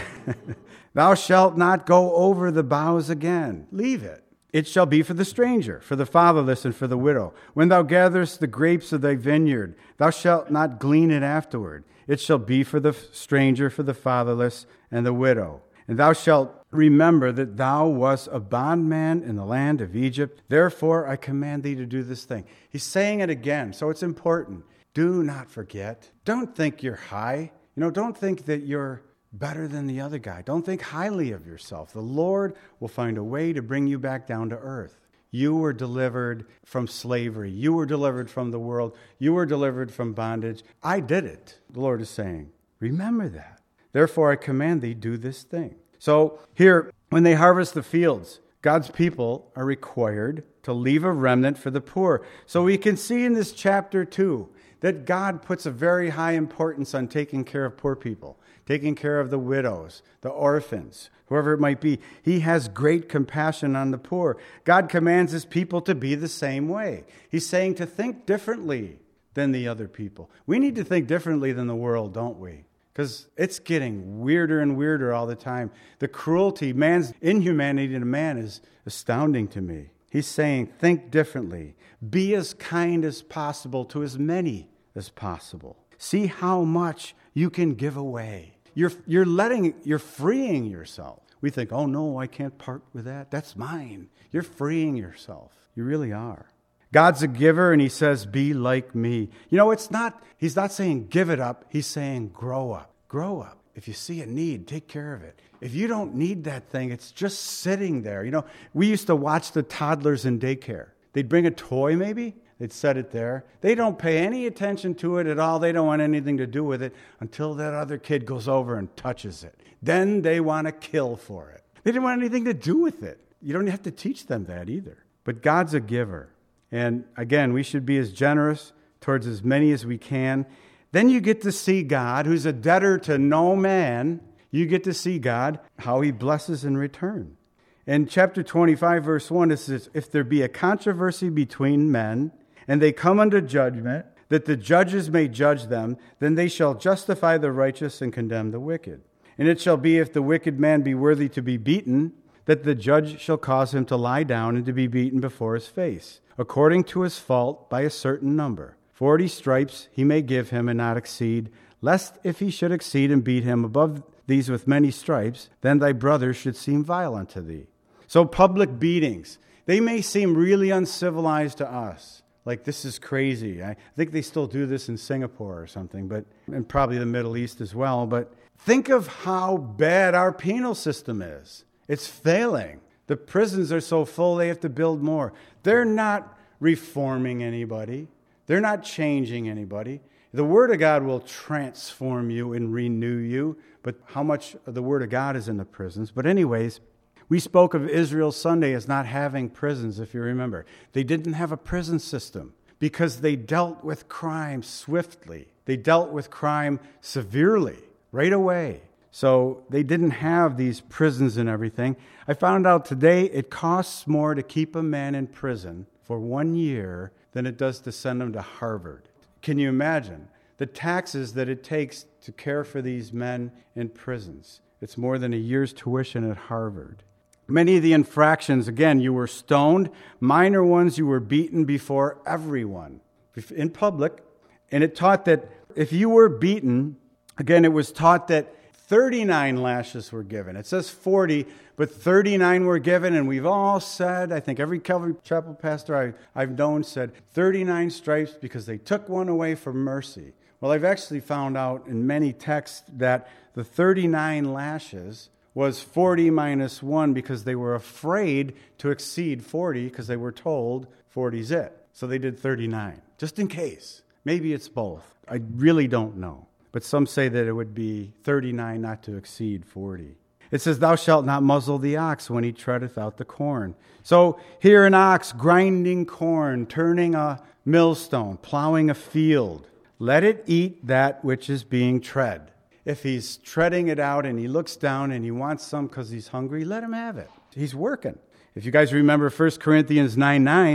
Thou shalt not go over the boughs again. Leave it. It shall be for the stranger, for the fatherless, and for the widow. When thou gatherest the grapes of thy vineyard, thou shalt not glean it afterward. It shall be for the stranger, for the fatherless, and the widow. And thou shalt remember that thou wast a bondman in the land of Egypt. Therefore I command thee to do this thing. He's saying it again, so it's important. Do not forget. Don't think you're high. You know, don't think that you're better than the other guy. Don't think highly of yourself. The Lord will find a way to bring you back down to earth. You were delivered from slavery. You were delivered from the world. You were delivered from bondage. I did it, the Lord is saying. Remember that. Therefore, I command thee, do this thing. So here, when they harvest the fields, God's people are required to leave a remnant for the poor. So we can see in this chapter two that God puts a very high importance on taking care of poor people, taking care of the widows, the orphans, whoever it might be. He has great compassion on the poor. God commands his people to be the same way. He's saying to think differently than the other people. We need to think differently than the world, don't we? Because it's getting weirder and weirder all the time. The cruelty, man's inhumanity to man is astounding to me. He's saying, think differently. Be as kind as possible to as many as possible. See how much you can give away. You're, you're letting, you're freeing yourself. We think, oh no, I can't part with that. That's mine. You're freeing yourself. You really are. God's a giver, and he says, be like me. You know, it's not, he's not saying give it up. He's saying grow up. Grow up. If you see a need, take care of it. If you don't need that thing, it's just sitting there. You know, we used to watch the toddlers in daycare. They'd bring a toy maybe. They'd set it there. They don't pay any attention to it at all. They don't want anything to do with it until that other kid goes over and touches it. Then they want to kill for it. They didn't want anything to do with it. You don't have to teach them that either. But God's a giver. And again, we should be as generous towards as many as we can. Then you get to see God, who's a debtor to no man. You get to see God, how he blesses in return. In chapter twenty-five, verse one, it says, if there be a controversy between men, and they come unto judgment, that the judges may judge them, then they shall justify the righteous and condemn the wicked. And it shall be, if the wicked man be worthy to be beaten, that the judge shall cause him to lie down and to be beaten before his face, according to his fault by a certain number. Forty stripes he may give him and not exceed, lest if he should exceed and beat him above these with many stripes, then thy brother should seem vile unto thee. So public beatings, they may seem really uncivilized to us. Like, this is crazy. I think they still do this in Singapore or something, but and probably the Middle East as well. But think of how bad our penal system is. It's failing. The prisons are so full, they have to build more. They're not reforming anybody. They're not changing anybody. The Word of God will transform you and renew you, but how much of the Word of God is in the prisons? But anyways, we spoke of Israel Sunday as not having prisons, if you remember. They didn't have a prison system because they dealt with crime swiftly. They dealt with crime severely, right away. So they didn't have these prisons and everything. I found out today it costs more to keep a man in prison for one year than it does to send him to Harvard. Can you imagine the taxes that it takes to care for these men in prisons? It's more than a year's tuition at Harvard. Many of the infractions, again, you were stoned. Minor ones, you were beaten before everyone in public. And it taught that if you were beaten, again, it was taught that thirty-nine lashes were given. It says forty, but thirty-nine were given. And we've all said, I think every Calvary Chapel pastor I, I've known said, thirty-nine stripes because they took one away for mercy. Well, I've actually found out in many texts that the thirty-nine lashes was forty minus one because they were afraid to exceed forty because they were told forty's it. So they did thirty-nine, just in case. Maybe it's both. I really don't know. But some say that it would be thirty-nine not to exceed forty. It says, thou shalt not muzzle the ox when he treadeth out the corn. So here an ox grinding corn, turning a millstone, plowing a field. Let it eat that which is being tread. If he's treading it out and he looks down and he wants some because he's hungry, let him have it. He's working. If you guys remember First Corinthians nine nine,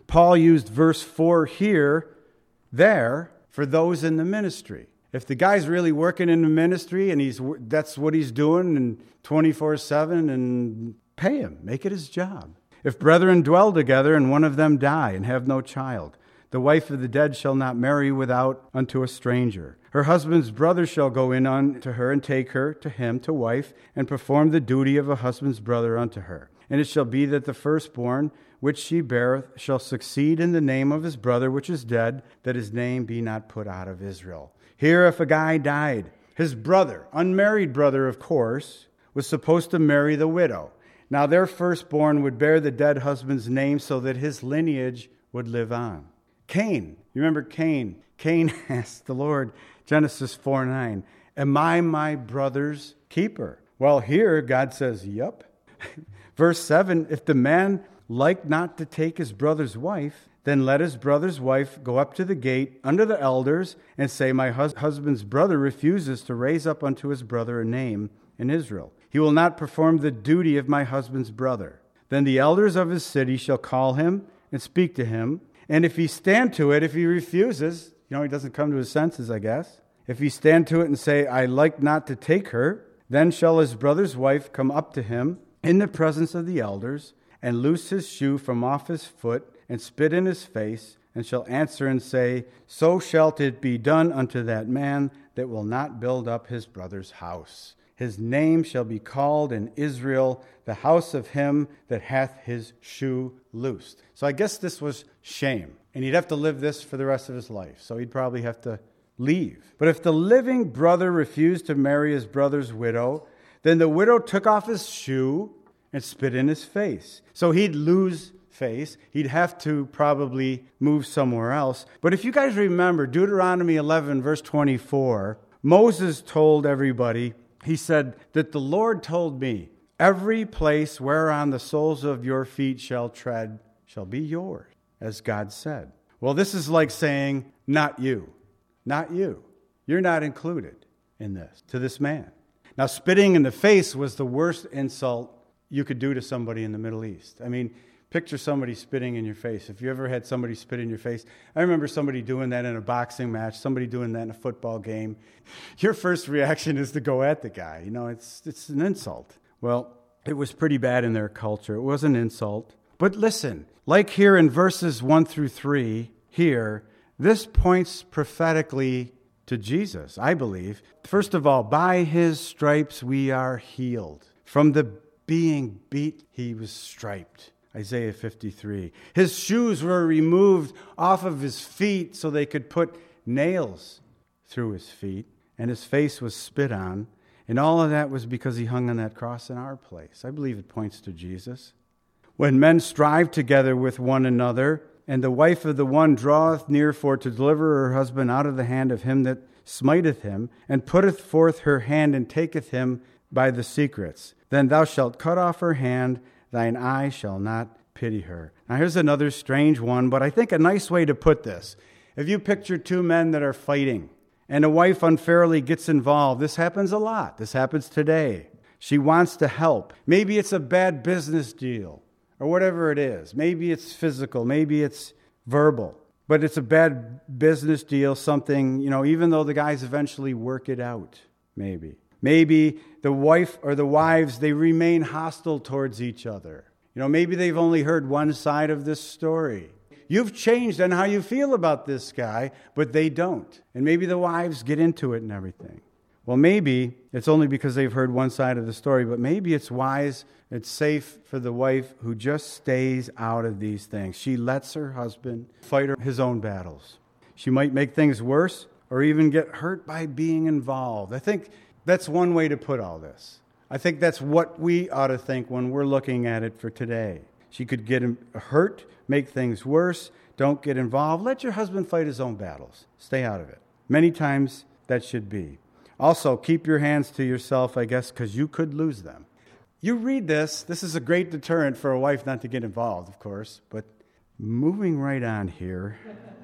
Paul used verse four here, there, for those in the ministry. If the guy's really working in the ministry and he's that's what he's doing and twenty-four seven, and pay him, make it his job. If brethren dwell together and one of them die and have no child, the wife of the dead shall not marry without unto a stranger. Her husband's brother shall go in unto her and take her to him to wife and perform the duty of a husband's brother unto her. And it shall be that the firstborn which she beareth shall succeed in the name of his brother which is dead, that his name be not put out of Israel. Here, if a guy died, his brother, unmarried brother, of course, was supposed to marry the widow. Now their firstborn would bear the dead husband's name so that his lineage would live on. Cain, you remember Cain? Cain asked the Lord, Genesis four nine, am I my brother's keeper? Well, here God says, yup. Verse seven, if the man like not to take his brother's wife, then let his brother's wife go up to the gate under the elders and say, my hus- husband's brother refuses to raise up unto his brother a name in Israel. He will not perform the duty of my husband's brother. Then the elders of his city shall call him and speak to him. And if he stand to it, if he refuses, you know, he doesn't come to his senses, I guess. If he stand to it and say, I like not to take her, then shall his brother's wife come up to him in the presence of the elders and loose his shoe from off his foot and spit in his face, and shall answer and say, so shalt it be done unto that man that will not build up his brother's house. His name shall be called in Israel, the house of him that hath his shoe loosed. So I guess this was shame, and he'd have to live this for the rest of his life. So he'd probably have to leave. But if the living brother refused to marry his brother's widow, then the widow took off his shoe and spit in his face. So he'd lose face. He'd have to probably move somewhere else. But if you guys remember, Deuteronomy eleven, verse twenty-four, Moses told everybody, he said that the Lord told me, every place whereon the soles of your feet shall tread shall be yours, as God said. Well, this is like saying, not you, not you. You're not included in this, to this man. Now, spitting in the face was the worst insult you could do to somebody in the Middle East. I mean, picture somebody spitting in your face. If you ever had somebody spit in your face, I remember somebody doing that in a boxing match, somebody doing that in a football game. Your first reaction is to go at the guy. You know, it's it's an insult. Well, it was pretty bad in their culture. It was an insult. But listen, like here in verses one through three, here, this points prophetically to Jesus, I believe. First of all, by his stripes we are healed. From the being beat, he was striped. Isaiah fifty-three. His shoes were removed off of his feet so they could put nails through his feet, and his face was spit on. And all of that was because he hung on that cross in our place. I believe it points to Jesus. When men strive together with one another, and the wife of the one draweth near for to deliver her husband out of the hand of him that smiteth him, and putteth forth her hand and taketh him by the secrets, then thou shalt cut off her hand, thine eye shall not pity her. Now here's another strange one, but I think a nice way to put this. If you picture two men that are fighting, and a wife unfairly gets involved, this happens a lot. This happens today. She wants to help. Maybe it's a bad business deal, or whatever it is. Maybe it's physical, maybe it's verbal. But it's a bad business deal, something, you know, even though the guys eventually work it out, maybe. Maybe the wife or the wives, they remain hostile towards each other. You know, maybe they've only heard one side of this story. You've changed on how you feel about this guy, but they don't. And maybe the wives get into it and everything. Well, maybe it's only because they've heard one side of the story, but maybe it's wise, it's safe for the wife who just stays out of these things. She lets her husband fight his own battles. She might make things worse or even get hurt by being involved. I think that's one way to put all this. I think that's what we ought to think when we're looking at it for today. She could get hurt, make things worse. Don't get involved. Let your husband fight his own battles. Stay out of it. Many times that should be. Also, keep your hands to yourself, I guess, because you could lose them. You read this. This is a great deterrent for a wife not to get involved, of course. But moving right on here,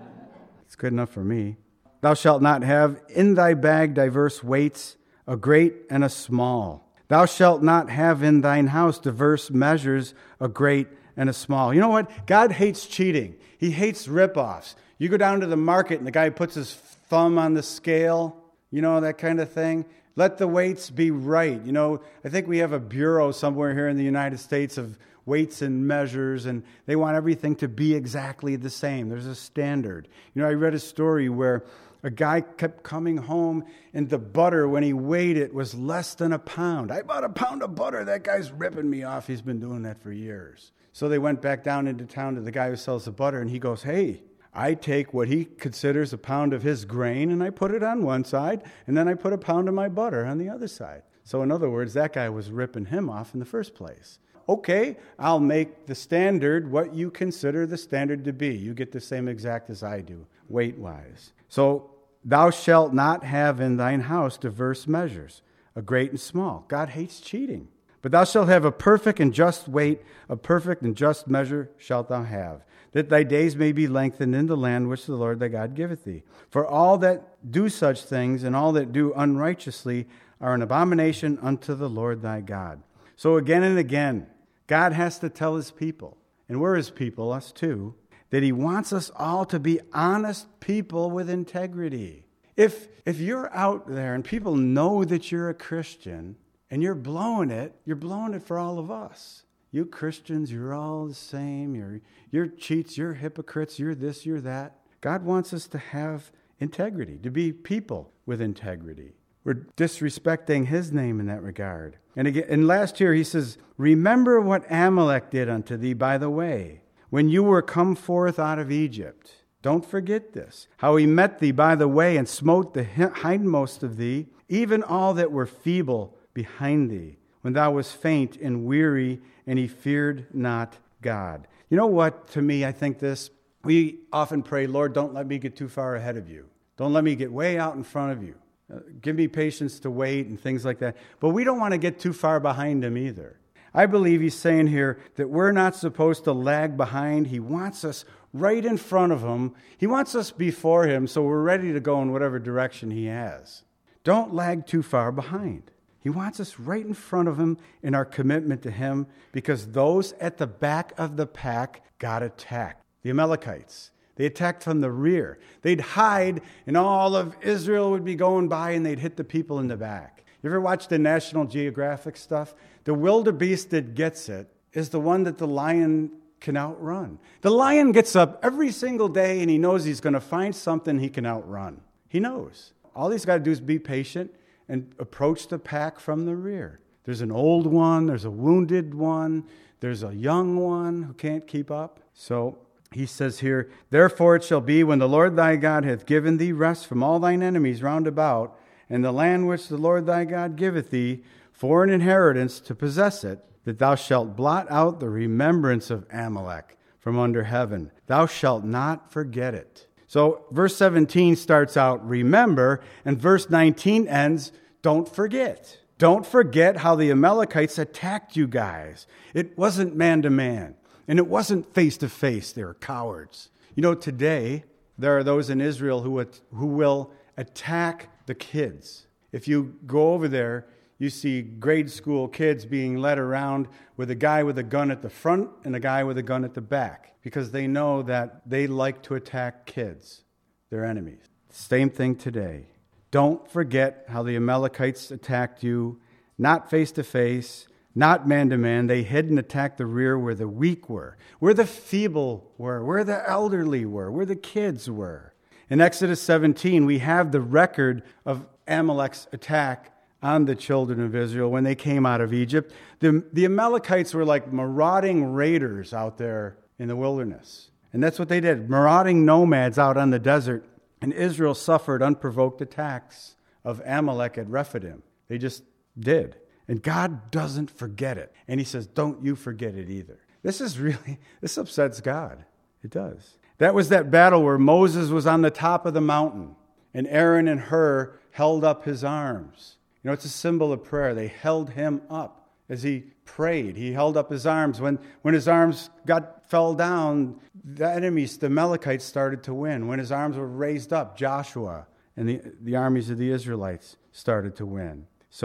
it's good enough for me. Thou shalt not have in thy bag diverse weights, a great and a small. Thou shalt not have in thine house diverse measures, a great and a small. You know what? God hates cheating. He hates ripoffs. You go down to the market and the guy puts his thumb on the scale, you know, that kind of thing. Let the weights be right. You know, I think we have a bureau somewhere here in the United States of weights and measures, and they want everything to be exactly the same. There's a standard. You know, I read a story where a guy kept coming home, and the butter, when he weighed it, was less than a pound. I bought a pound of butter. That guy's ripping me off. He's been doing that for years. So they went back down into town to the guy who sells the butter, and he goes, hey, I take what he considers a pound of his grain, and I put it on one side, and then I put a pound of my butter on the other side. So in other words, that guy was ripping him off in the first place. Okay, I'll make the standard what you consider the standard to be. You get the same exact as I do, weight-wise. So, thou shalt not have in thine house diverse measures, a great and small. God hates cheating. But thou shalt have a perfect and just weight, a perfect and just measure shalt thou have, that thy days may be lengthened in the land which the Lord thy God giveth thee. For all that do such things and all that do unrighteously are an abomination unto the Lord thy God. So again and again, God has to tell his people, and we're his people, us too, that he wants us all to be honest people with integrity. If if you're out there and people know that you're a Christian and you're blowing it, you're blowing it for all of us. You Christians, you're all the same. You're, you're cheats, you're hypocrites, you're this, you're that. God wants us to have integrity, to be people with integrity. We're disrespecting his name in that regard. And again, and last year he says, remember what Amalek did unto thee by the way, when you were come forth out of Egypt. Don't forget this, how he met thee by the way and smote the hindmost of thee, even all that were feeble behind thee, when thou wast faint and weary, and he feared not God. You know what, to me, I think this, we often pray, Lord, don't let me get too far ahead of you. Don't let me get way out in front of you. Uh, give me patience to wait and things like that. But we don't want to get too far behind him either. I believe he's saying here that we're not supposed to lag behind. He wants us right in front of him. He wants us before him so we're ready to go in whatever direction he has. Don't lag too far behind. He wants us right in front of him in our commitment to him because those at the back of the pack got attacked. The Amalekites. They attacked from the rear. They'd hide, and all of Israel would be going by, and they'd hit the people in the back. You ever watch the National Geographic stuff? The wildebeest that gets it is the one that the lion can outrun. The lion gets up every single day, and he knows he's going to find something he can outrun. He knows. All he's got to do is be patient and approach the pack from the rear. There's an old one. There's a wounded one. There's a young one who can't keep up. So he says here, therefore it shall be when the Lord thy God hath given thee rest from all thine enemies round about, and the land which the Lord thy God giveth thee for an inheritance to possess it, that thou shalt blot out the remembrance of Amalek from under heaven. Thou shalt not forget it. So verse seventeen starts out, remember, and verse nineteen ends, don't forget. Don't forget how the Amalekites attacked you guys. It wasn't man to man. And it wasn't face-to-face. They were cowards. You know, today, there are those in Israel who would, who will attack the kids. If you go over there, you see grade school kids being led around with a guy with a gun at the front and a guy with a gun at the back because they know that they like to attack kids, their enemies. Same thing today. Don't forget how the Amalekites attacked you, not face-to-face, not man-to-man. They hid and attacked the rear where the weak were, where the feeble were, where the elderly were, where the kids were. In Exodus seventeen, we have the record of Amalek's attack on the children of Israel when they came out of Egypt. The, the Amalekites were like marauding raiders out there in the wilderness. And that's what they did, marauding nomads out on the desert. And Israel suffered unprovoked attacks of Amalek at Rephidim. They just did. And God doesn't forget it. And he says, don't you forget it either. This is really, this upsets God. It does. That was that battle where Moses was on the top of the mountain and Aaron and Hur held up his arms. You know, it's a symbol of prayer. They held him up as he prayed. He held up his arms. When, when his arms got fell down, the enemies, the Amalekites, started to win. When his arms were raised up, Joshua and the, the armies of the Israelites started to win. So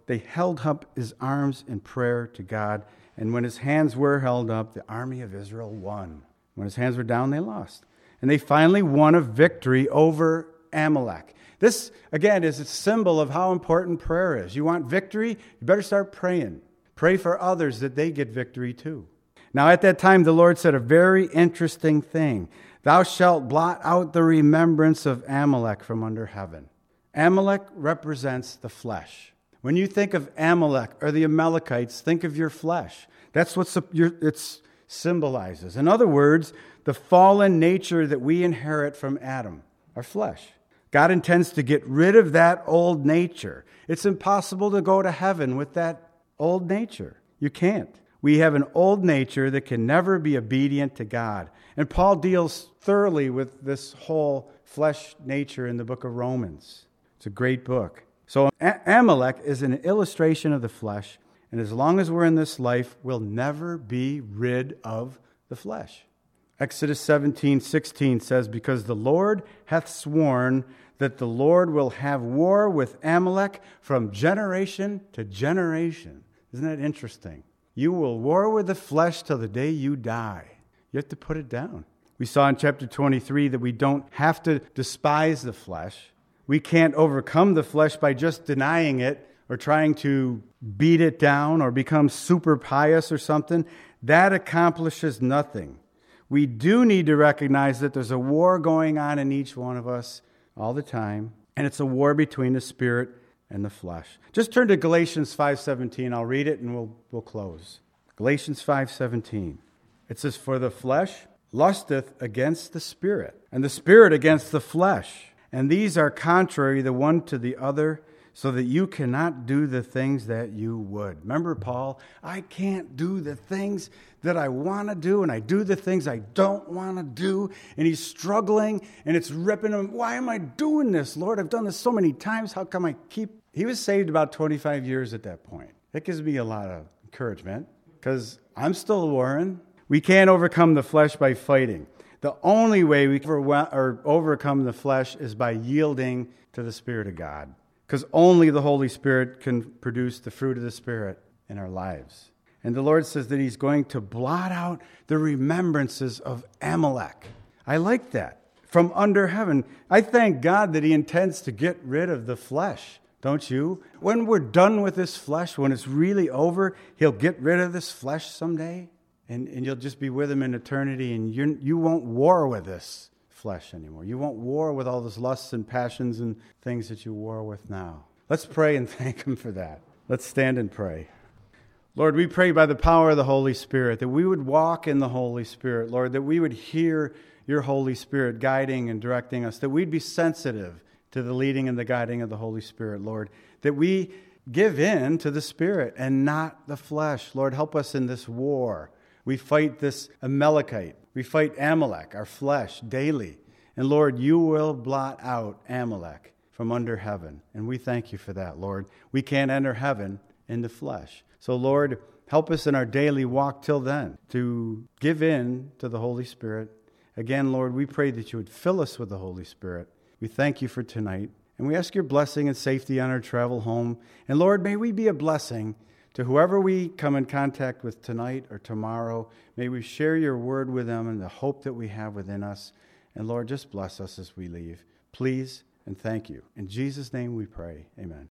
they held up his arms in prayer to God. And when his hands were held up, the army of Israel won. When his hands were down, they lost. And they finally won a victory over Amalek. This, again, is a symbol of how important prayer is. You want victory? You better start praying. Pray for others that they get victory too. Now, at that time, the Lord said a very interesting thing. Thou shalt blot out the remembrance of Amalek from under heaven. Amalek represents the flesh. When you think of Amalek or the Amalekites, think of your flesh. That's what it symbolizes. In other words, the fallen nature that we inherit from Adam, our flesh. God intends to get rid of that old nature. It's impossible to go to heaven with that old nature. You can't. We have an old nature that can never be obedient to God. And Paul deals thoroughly with this whole flesh nature in the book of Romans. It's a great book. So Amalek is an illustration of the flesh, and as long as we're in this life, we'll never be rid of the flesh. Exodus seventeen sixteen says, because the Lord hath sworn that the Lord will have war with Amalek from generation to generation. Isn't that interesting? You will war with the flesh till the day you die. You have to put it down. We saw in chapter twenty-three that we don't have to despise the flesh. We can't overcome the flesh by just denying it or trying to beat it down or become super pious or something. That accomplishes nothing. We do need to recognize that there's a war going on in each one of us all the time, and it's a war between the spirit and the flesh. Just turn to Galatians five seventeen. I'll read it and we'll we'll close. Galatians five seventeen. It says, for the flesh lusteth against the spirit, and the spirit against the flesh. And these are contrary the one to the other, so that you cannot do the things that you would. Remember Paul? I can't do the things that I want to do, and I do the things I don't want to do. And he's struggling, and it's ripping him. Why am I doing this, Lord? I've done this so many times. How come I keep... He was saved about twenty-five years at that point. That gives me a lot of encouragement, because I'm still warring. We can't overcome the flesh by fighting. The only way we can overcome the flesh is by yielding to the Spirit of God. Because only the Holy Spirit can produce the fruit of the Spirit in our lives. And the Lord says that he's going to blot out the remembrances of Amalek. I like that. From under heaven. I thank God that he intends to get rid of the flesh. Don't you? When we're done with this flesh, when it's really over, he'll get rid of this flesh someday. And, and you'll just be with him in eternity, and you you won't war with this flesh anymore. You won't war with all those lusts and passions and things that you war with now. Let's pray and thank him for that. Let's stand and pray. Lord, we pray by the power of the Holy Spirit that we would walk in the Holy Spirit, Lord, that we would hear your Holy Spirit guiding and directing us, that we'd be sensitive to the leading and the guiding of the Holy Spirit, Lord, that we give in to the Spirit and not the flesh. Lord, help us in this war. We fight this Amalekite. We fight Amalek, our flesh, daily. And Lord, you will blot out Amalek from under heaven. And we thank you for that, Lord. We can't enter heaven in the flesh. So, Lord, help us in our daily walk till then to give in to the Holy Spirit. Again, Lord, we pray that you would fill us with the Holy Spirit. We thank you for tonight. And we ask your blessing and safety on our travel home. And Lord, may we be a blessing to whoever we come in contact with tonight or tomorrow. May we share your word with them and the hope that we have within us. And Lord, just bless us as we leave. Please and thank you. In Jesus' name we pray. Amen.